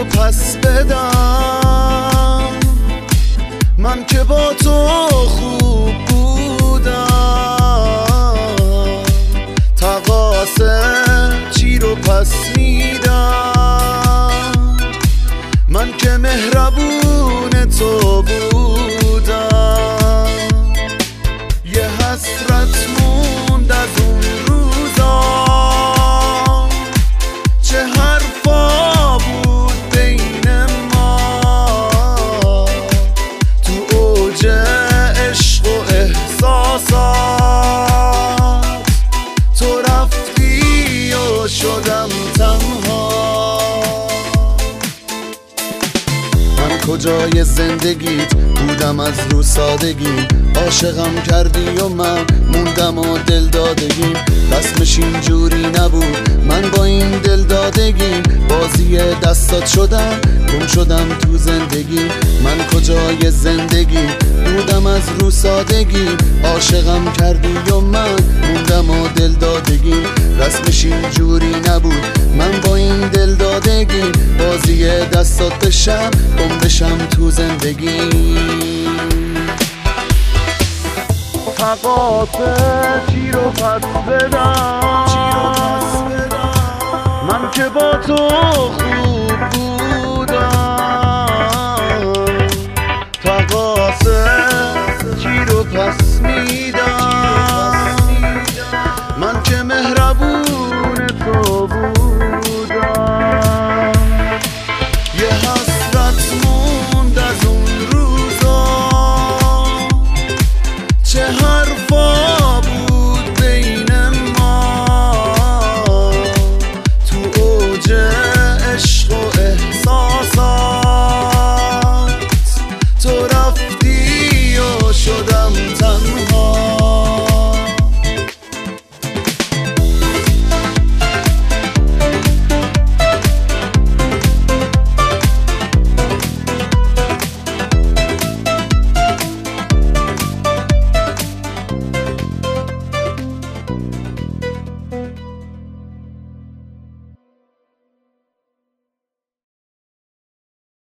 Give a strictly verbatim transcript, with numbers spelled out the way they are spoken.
پس بدم، من که با تو خوب بودم، تقاصه چی رو پس میدم، من که مهربون تو بودم. یه حسرت موند از اون روزا، چه حرفا بود بین ما، تو اوج عشق و احساسات، تو رفتی و شدم تنها. من کجای زندگیت بودم از رو سادگی، عاشقم کردی و من موندم و دل دادگیم، رسمش اینجوری نبود، من با این دل دادگیم بازی دستات شدم، گم شدم تو زندگی. من کجای زندگی بودم از رو سادگی، عاشقم کردی و من موندم و دل دادگیم، رسمش اینجوری نبود، من با این دل دادگی بازی دستات بشم، گم بشم تو زندگی. تقاصه چی رو پس بدم، من که با تو